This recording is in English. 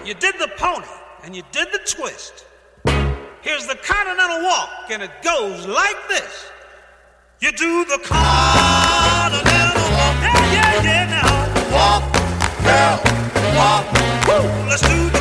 You did the pony and you did the twist. Here's the continental walk and it goes like this. You do the continental walk. Yeah, yeah, yeah, now. Walk, girl, walk. Woo, let's do